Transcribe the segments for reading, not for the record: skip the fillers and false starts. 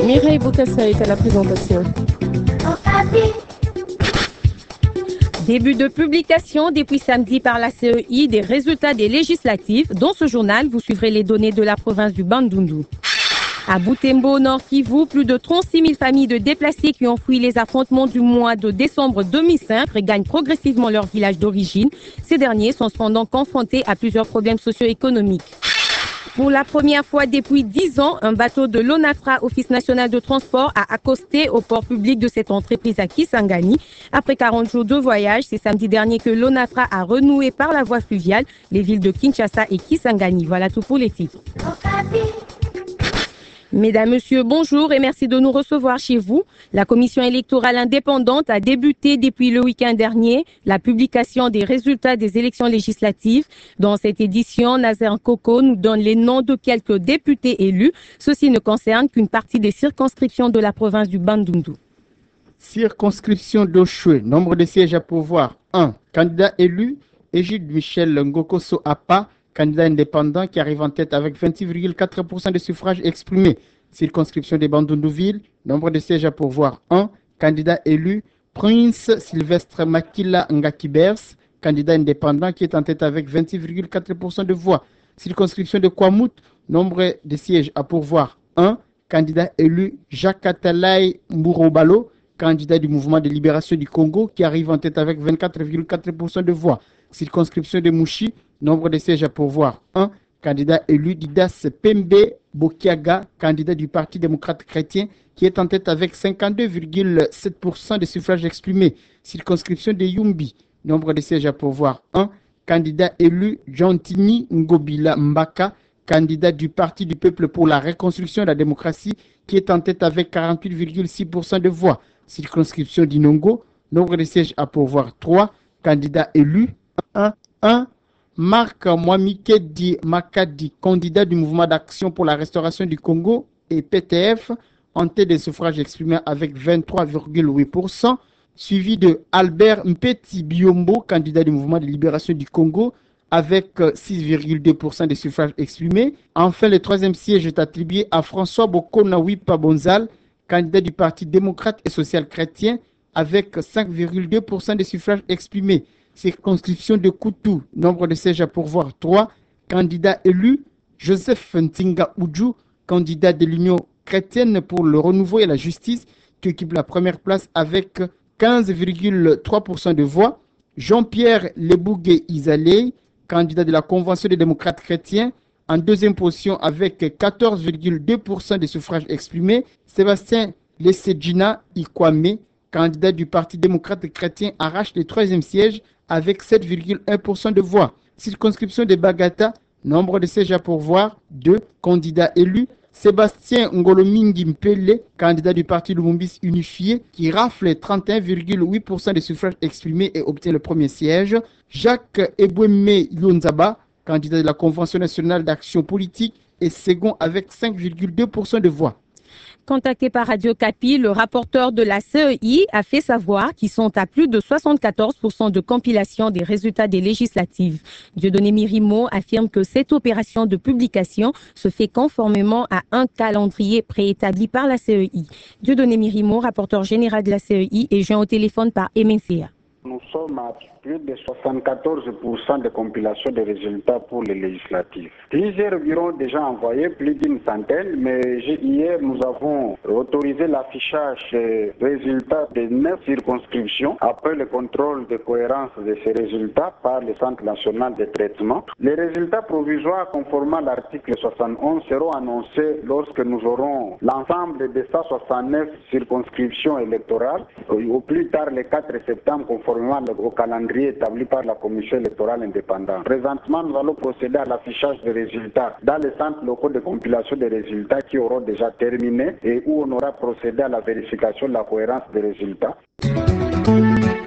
Mireille Boukassa est à la présentation. Début de publication depuis samedi par la CEI des résultats des législatives. Dans ce journal, vous suivrez les données de la province du Bandundu. À Butembo, Nord Kivu, plus de 36 000 familles de déplacés qui ont fui les affrontements du mois de décembre 2005 regagnent progressivement leur village d'origine. Ces derniers sont cependant confrontés à plusieurs problèmes socio-économiques. Pour la première fois depuis 10 ans, un bateau de l'ONATRA, Office national de transport, a accosté au port public de cette entreprise à Kisangani. Après 40 jours de voyage, c'est samedi dernier que l'ONATRA a renoué par la voie fluviale les villes de Kinshasa et Kisangani. Voilà tout pour les titres. Mesdames, Messieurs, bonjour et merci de nous recevoir chez vous. La commission électorale indépendante a débuté depuis le week-end dernier la publication des résultats des élections législatives. Dans cette édition, Nazaire Koko nous donne les noms de quelques députés élus. Ceci ne concerne qu'une partie des circonscriptions de la province du Bandundu. Circonscription d'Oshwe, nombre de sièges à pourvoir 1. Candidat élu, Égide Michel Ngokoso Apa, candidat indépendant qui arrive en tête avec 26,4% de suffrages exprimés. Circonscription des Bandundu-Ville, nombre de sièges à pourvoir 1. Candidat élu, Prince Sylvestre Makila Ngakibers, candidat indépendant qui est en tête avec 26,4% de voix. Circonscription de Kwamout, nombre de sièges à pourvoir 1. Candidat élu, Jacques Atalay Mbourobalo, candidat du mouvement de libération du Congo qui arrive en tête avec 24,4% de voix. Circonscription de Mouchi, nombre de sièges à pourvoir 1. Candidat élu Didas Pembe Bokiaga, candidat du Parti démocrate chrétien qui est en tête avec 52,7% de suffrages exprimés. Circonscription de Yumbi, nombre de sièges à pourvoir 1. Candidat élu Jontini Ngobila Mbaka, candidat du Parti du peuple pour la reconstruction et la démocratie qui est en tête avec 48,6% de voix. Circonscription d'Inongo, nombre de sièges à pourvoir 3. Candidat élu 1. Marc Mwamikedi Makadi, candidat du mouvement d'action pour la restauration du Congo et PTF, en tête des suffrages exprimés avec 23,8%, suivi de Albert Mpeti Biombo, candidat du mouvement de libération du Congo, avec 6,2% des suffrages exprimés. Enfin, le troisième siège est attribué à François Bokonawi Pabonzal, candidat du Parti démocrate et social chrétien, avec 5,2% des suffrages exprimés. Circonscription de Koutou, nombre de sièges à pourvoir 3. Candidat élu, Joseph Ntinga Oudjou, candidat de l'Union chrétienne pour le renouveau et la justice, qui occupe la première place avec 15,3% de voix. Jean-Pierre Lebougué Izalei, candidat de la Convention des démocrates chrétiens, en deuxième position avec 14,2% des suffrages exprimés. Sébastien Lessedjina Ikwame, candidat du Parti démocrate chrétien, arrache le troisième siège avec 7,1% de voix. Circonscription de Bagata, nombre de sièges à pourvoir 2. Candidats élus, Sébastien Ngolomingi Mpele, candidat du Parti Lumumbis unifié, qui rafle 31,8% des suffrages exprimés et obtient le premier siège. Jacques Eboueme Yonzaba, candidat de la Convention nationale d'action politique, est second avec 5,2% de voix. Contacté par Radio Kapi, le rapporteur de la CEI a fait savoir qu'ils sont à plus de 74% de compilation des résultats des législatives. Dieudonné Mirimo affirme que cette opération de publication se fait conformément à un calendrier préétabli par la CEI. Dieudonné Mirimo, rapporteur général de la CEI, est joint au téléphone par MNCA. Nous sommes à plus de 74% de compilation des résultats pour les législatives. Plusieurs bureaux ont déjà envoyé plus d'une centaine, mais hier nous avons autorisé l'affichage des résultats de 9 circonscriptions après le contrôle de cohérence de ces résultats par le Centre national de traitement. Les résultats provisoires conformément à l'article 71 seront annoncés lorsque nous aurons l'ensemble des 169 circonscriptions électorales, au plus tard le 4 septembre conformément au calendrier établi par la Commission électorale indépendante. Présentement, nous allons procéder à l'affichage des résultats dans les centres locaux de compilation des résultats qui auront déjà terminé et où on aura procédé à la vérification de la cohérence des résultats.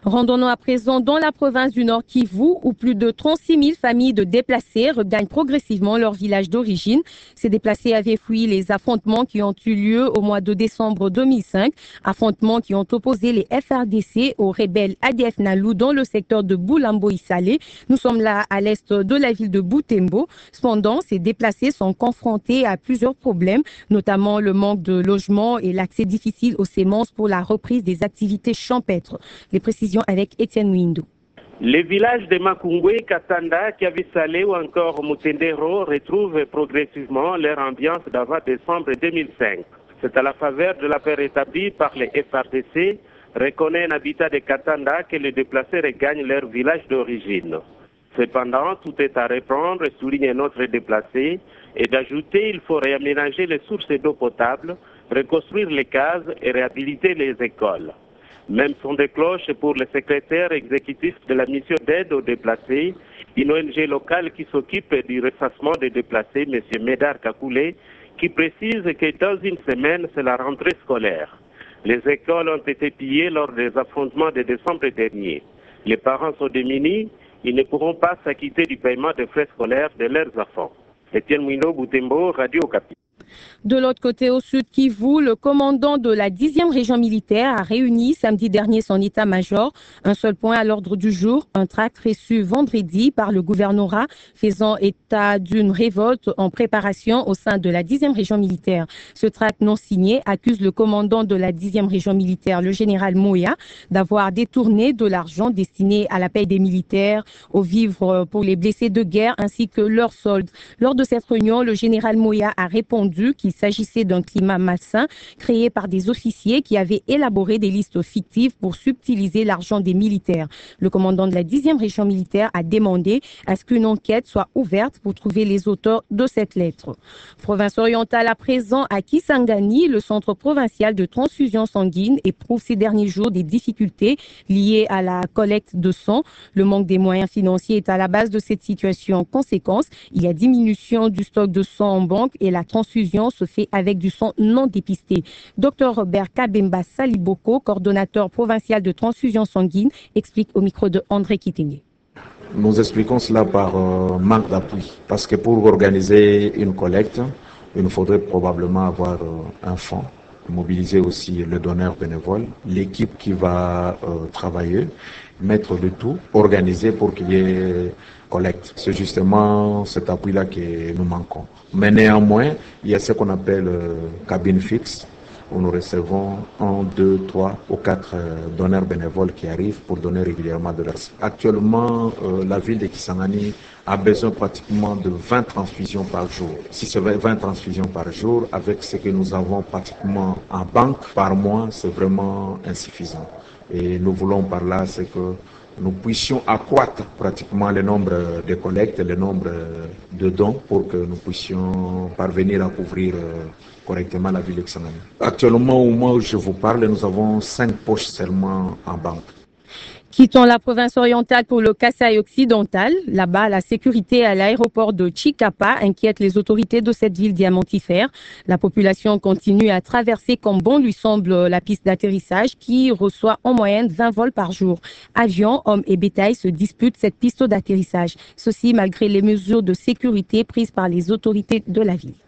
Rendons-nous à présent dans la province du Nord Kivu, où plus de 36 000 familles de déplacés regagnent progressivement leur village d'origine. Ces déplacés avaient fui les affrontements qui ont eu lieu au mois de décembre 2005, affrontements qui ont opposé les FRDC aux rebelles ADF Nalu dans le secteur de Boulambo-Issalé. Nous sommes là à l'est de la ville de Butembo. Cependant, ces déplacés sont confrontés à plusieurs problèmes, notamment le manque de logement et l'accès difficile aux semences pour la reprise des activités champêtres. Les précisions avec Étienne Mouindou. Les villages de Makungwe, Katanda, Kiavisalé ou encore Mutendero retrouvent progressivement leur ambiance d'avant décembre 2005. C'est à la faveur de la paix établie par les FRDC, reconnaît un habitat de Katanda que les déplacés regagnent leur village d'origine. Cependant, tout est à reprendre, souligne notre déplacé, et d'ajouter il faut réaménager les sources d'eau potable, reconstruire les cases et réhabiliter les écoles. Même son de cloche pour le secrétaire exécutif de la mission d'aide aux déplacés, une ONG locale qui s'occupe du ressassement des déplacés, M. Médard Kakoulé, qui précise que dans une semaine, c'est la rentrée scolaire. Les écoles ont été pillées lors des affrontements de décembre dernier. Les parents sont démunis, ils ne pourront pas s'acquitter du paiement des frais scolaires de leurs enfants. Étienne Mouino, Butembo, Radio Okapi. De l'autre côté, au sud Kivu, le commandant de la 10e région militaire a réuni samedi dernier son état-major. Un seul point à l'ordre du jour, un tract reçu vendredi par le gouvernorat faisant état d'une révolte en préparation au sein de la 10e région militaire. Ce tract non signé accuse le commandant de la 10e région militaire, le général Moya, d'avoir détourné de l'argent destiné à la paie des militaires, aux vivres pour les blessés de guerre ainsi que leurs soldes. Lors de cette réunion, le général Moya a répondu qu'il s'agissait d'un climat malsain créé par des officiers qui avaient élaboré des listes fictives pour subtiliser l'argent des militaires. Le commandant de la 10e région militaire a demandé à ce qu'une enquête soit ouverte pour trouver les auteurs de cette lettre. Province orientale à présent, à Kisangani, le centre provincial de transfusion sanguine éprouve ces derniers jours des difficultés liées à la collecte de sang. Le manque des moyens financiers est à la base de cette situation. En conséquence, il y a diminution du stock de sang en banque et la transfusion se fait avec du sang non dépisté. Dr Robert Kabemba Saliboko, coordonnateur provincial de transfusion sanguine, explique au micro de André Kitenge. Nous expliquons cela par manque d'appui. Parce que pour organiser une collecte, il nous faudrait probablement avoir un fonds, mobiliser aussi le donneur bénévole, l'équipe qui va travailler, mettre le tout, organiser pour qu'il y ait collecte. C'est justement cet appui-là que nous manquons. Mais néanmoins, il y a ce qu'on appelle cabine fixe, où nous recevons 1, 2, 3 ou 4 donneurs bénévoles qui arrivent pour donner régulièrement de leur sang. Actuellement, la ville de Kisangani a besoin pratiquement de 20 transfusions par jour. Si c'est 20 transfusions par jour, avec ce que nous avons pratiquement en banque par mois, c'est vraiment insuffisant. Et nous voulons par là, c'est que nous puissions accroître pratiquement le nombre de collectes, le nombre de dons pour que nous puissions parvenir à couvrir correctement la ville de Kisangani. Actuellement, au moment où je vous parle, nous avons 5 poches seulement en banque. Quittons la province orientale pour le Kasaï occidental. Là-bas, la sécurité à l'aéroport de Chikapa inquiète les autorités de cette ville diamantifère. La population continue à traverser comme bon lui semble la piste d'atterrissage qui reçoit en moyenne 20 vols par jour. Avions, hommes et bétail se disputent cette piste d'atterrissage. Ceci malgré les mesures de sécurité prises par les autorités de la ville.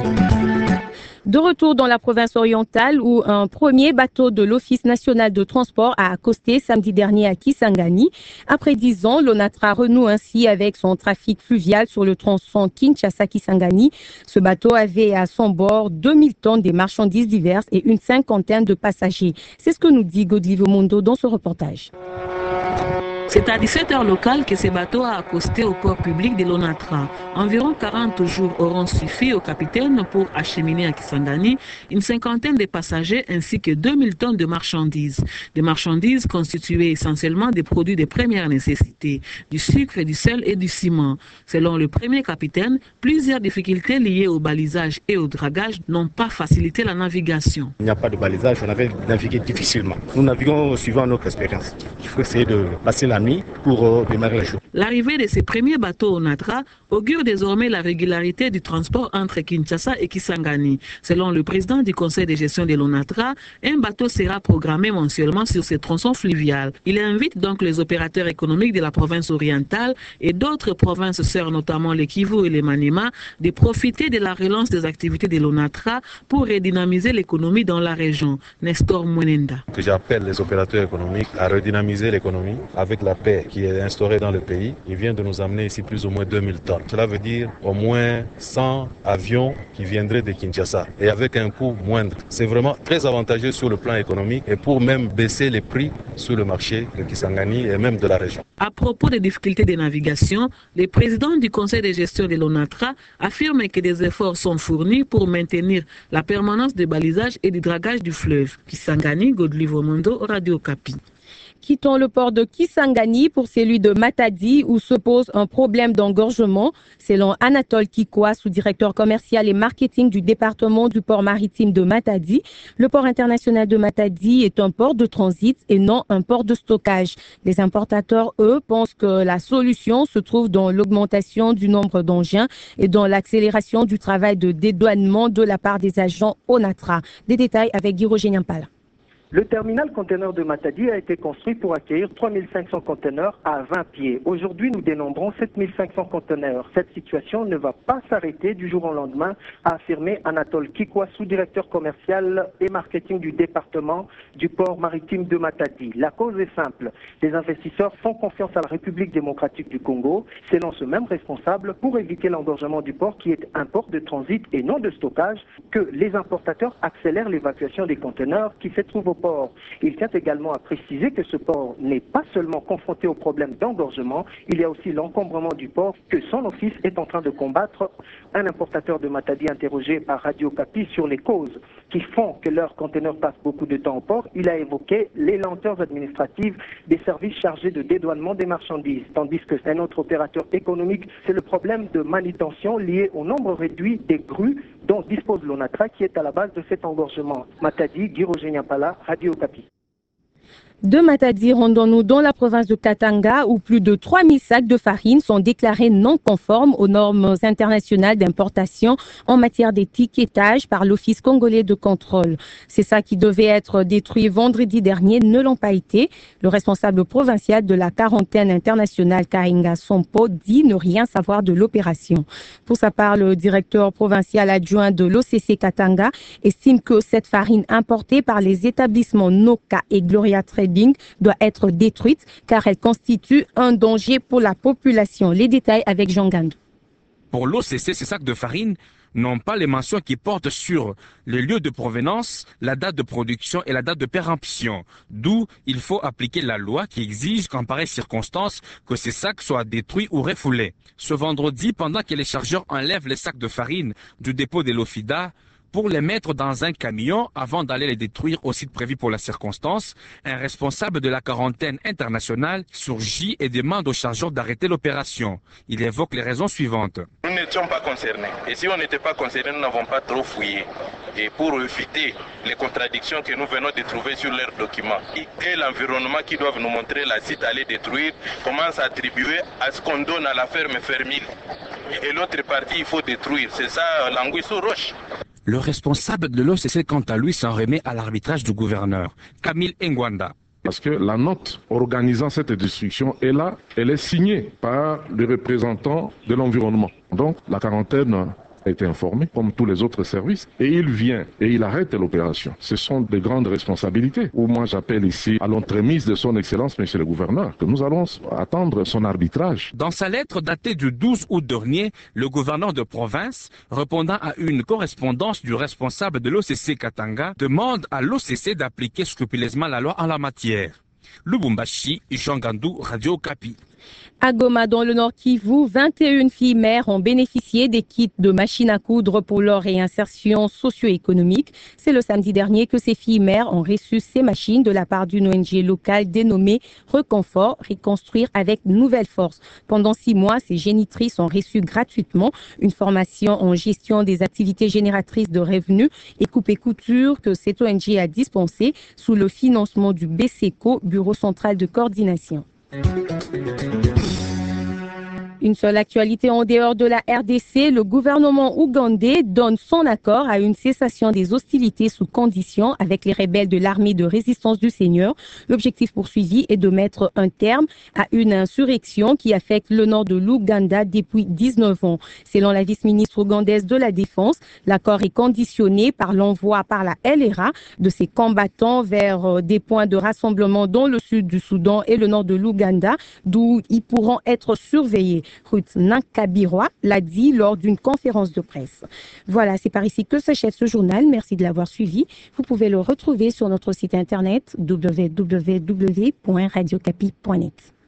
De retour dans la province orientale où un premier bateau de l'Office national de transport a accosté samedi dernier à Kisangani. Après 10 ans, l'ONATRA renoue ainsi avec son trafic fluvial sur le tronçon Kinshasa-Kisangani. Ce bateau avait à son bord 2000 tonnes de marchandises diverses et une cinquantaine de passagers. C'est ce que nous dit Godlivo Mondo dans ce reportage. C'est à 17h locale que ce bateau a accosté au port public de l'ONATRA. Environ 40 jours auront suffi au capitaine pour acheminer à Kisangani une cinquantaine de passagers ainsi que 2000 tonnes de marchandises. Des marchandises constituées essentiellement des produits de première nécessité, du sucre, du sel et du ciment. Selon le premier capitaine, plusieurs difficultés liées au balisage et au dragage n'ont pas facilité la navigation. Il n'y a pas de balisage, on avait navigué difficilement. Nous naviguons suivant notre expérience. Il faut essayer de passer la nuit pour démarrer la chose. L'arrivée de ces premiers bateaux au Onatra augure désormais la régularité du transport entre Kinshasa et Kisangani. Selon le président du conseil de gestion de l'Onatra, un bateau sera programmé mensuellement sur ces tronçons fluviales. Il invite donc les opérateurs économiques de la province orientale et d'autres provinces sœurs, notamment les Kivu et les Maniema, de profiter de la relance des activités de l'Onatra pour redynamiser l'économie dans la région. Nestor Mwenenda. J'appelle les opérateurs économiques à redynamiser l'économie avec la paix qui est instaurée dans le pays. Il vient de nous amener ici plus ou moins 2000 tonnes. Cela veut dire au moins 100 avions qui viendraient de Kinshasa et avec un coût moindre. C'est vraiment très avantageux sur le plan économique et pour même baisser les prix sur le marché de Kisangani et même de la région. À propos des difficultés de navigation, le président du conseil de gestion de l'Onatra affirme que des efforts sont fournis pour maintenir la permanence des balisages et du dragage du fleuve. Kisangani, Godlivo Mondo, Radio Okapi. Quittons le port de Kisangani pour celui de Matadi où se pose un problème d'engorgement. Selon Anatole Kikoa, sous-directeur commercial et marketing du département du port maritime de Matadi, le port international de Matadi est un port de transit et non un port de stockage. Les importateurs, eux, pensent que la solution se trouve dans l'augmentation du nombre d'engins et dans l'accélération du travail de dédouanement de la part des agents ONATRA. Des détails avec Guy Roger Nyampala. Le terminal conteneur de Matadi a été construit pour accueillir 3500 conteneurs à 20 pieds. Aujourd'hui, nous dénombrons 7500 conteneurs. Cette situation ne va pas s'arrêter du jour au lendemain, a affirmé Anatole Kikoa, sous-directeur commercial et marketing du département du port maritime de Matadi. La cause est simple. Les investisseurs font confiance à la République démocratique du Congo. Selon ce même responsable, pour éviter l'engorgement du port qui est un port de transit et non de stockage, que les importateurs accélèrent l'évacuation des conteneurs qui se trouvent au port. Il tient également à préciser que ce port n'est pas seulement confronté au problème d'engorgement, il y a aussi l'encombrement du port que son office est en train de combattre. Un importateur de Matadi interrogé par Radio Okapi sur les causes qui font que leurs conteneurs passent beaucoup de temps au port, il a évoqué les lenteurs administratives des services chargés de dédouanement des marchandises, tandis que un autre opérateur économique, c'est le problème de manutention lié au nombre réduit des grues dont dispose l'ONATRA qui est à la base de cet engorgement. Matadi, Guy Roger Nyampala, Radio Okapi. De Matadi, rendons-nous dans la province de Katanga où plus de 3000 sacs de farine sont déclarés non conformes aux normes internationales d'importation en matière d'étiquetage par l'Office congolais de contrôle. Ces sacs qui devaient être détruits vendredi dernier ne l'ont pas été. Le responsable provincial de la quarantaine internationale, Karinga Sompo, dit ne rien savoir de l'opération. Pour sa part, le directeur provincial adjoint de l'OCC Katanga estime que cette farine importée par les établissements Noka et Gloria Trading doit être détruite car elle constitue un danger pour la population. Les détails avec Jean Gandou. Pour l'OCC, ces sacs de farine n'ont pas les mentions qui portent sur le lieu de provenance, la date de production et la date de péremption. D'où il faut appliquer la loi qui exige qu'en pareille circonstance que ces sacs soient détruits ou refoulés. Ce vendredi, pendant que les chargeurs enlèvent les sacs de farine du dépôt de l'OFIDA, pour les mettre dans un camion avant d'aller les détruire au site prévu pour la circonstance, un responsable de la quarantaine internationale surgit et demande aux chargeurs d'arrêter l'opération. Il évoque les raisons suivantes. Nous n'étions pas concernés. Et si on n'était pas concernés, nous n'avons pas trop fouillé. Et pour éviter les contradictions que nous venons de trouver sur leurs documents, et que l'environnement qui doivent nous montrer la site aller détruire commence à attribuer à ce qu'on donne à la ferme fermile. Et l'autre partie, il faut détruire. C'est ça l'anguille sous roche. Le responsable de l'OCC, quant à lui, s'en remet à l'arbitrage du gouverneur, Camille Ngwanda. Parce que la note organisant cette destruction est là, elle est signée par les représentants de l'environnement. Donc la quarantaine a été informé, comme tous les autres services, et il vient et il arrête l'opération. Ce sont de grandes responsabilités, où moi j'appelle ici à l'entremise de son Excellence, Monsieur le Gouverneur, que nous allons attendre son arbitrage. Dans sa lettre datée du 12 août dernier, le gouverneur de province, répondant à une correspondance du responsable de l'OCC Katanga, demande à l'OCC d'appliquer scrupuleusement la loi en la matière. Lubumbashi, Jean Gandou, Radio Okapi. À Goma, dans le Nord Kivu, 21 filles mères ont bénéficié des kits de machines à coudre pour leur réinsertion socio-économique. C'est le samedi dernier que ces filles mères ont reçu ces machines de la part d'une ONG locale dénommée Reconfort, Reconstruire avec Nouvelle Force. Pendant 6 mois, ces génitrices ont reçu gratuitement une formation en gestion des activités génératrices de revenus et coupe-et-couture que cette ONG a dispensée sous le financement du BCECO, Bureau central de coordination. Une seule actualité en dehors de la RDC, le gouvernement ougandais donne son accord à une cessation des hostilités sous conditions avec les rebelles de l'armée de résistance du Seigneur. L'objectif poursuivi est de mettre un terme à une insurrection qui affecte le nord de l'Ouganda depuis 19 ans. Selon la vice-ministre ougandaise de la Défense, l'accord est conditionné par l'envoi par la LRA de ces combattants vers des points de rassemblement dans le sud du Soudan et le nord de l'Ouganda, d'où ils pourront être surveillés. Ruth Nankabirwa l'a dit lors d'une conférence de presse. Voilà, c'est par ici que s'achève ce journal. Merci de l'avoir suivi. Vous pouvez le retrouver sur notre site internet www.radiocapi.net.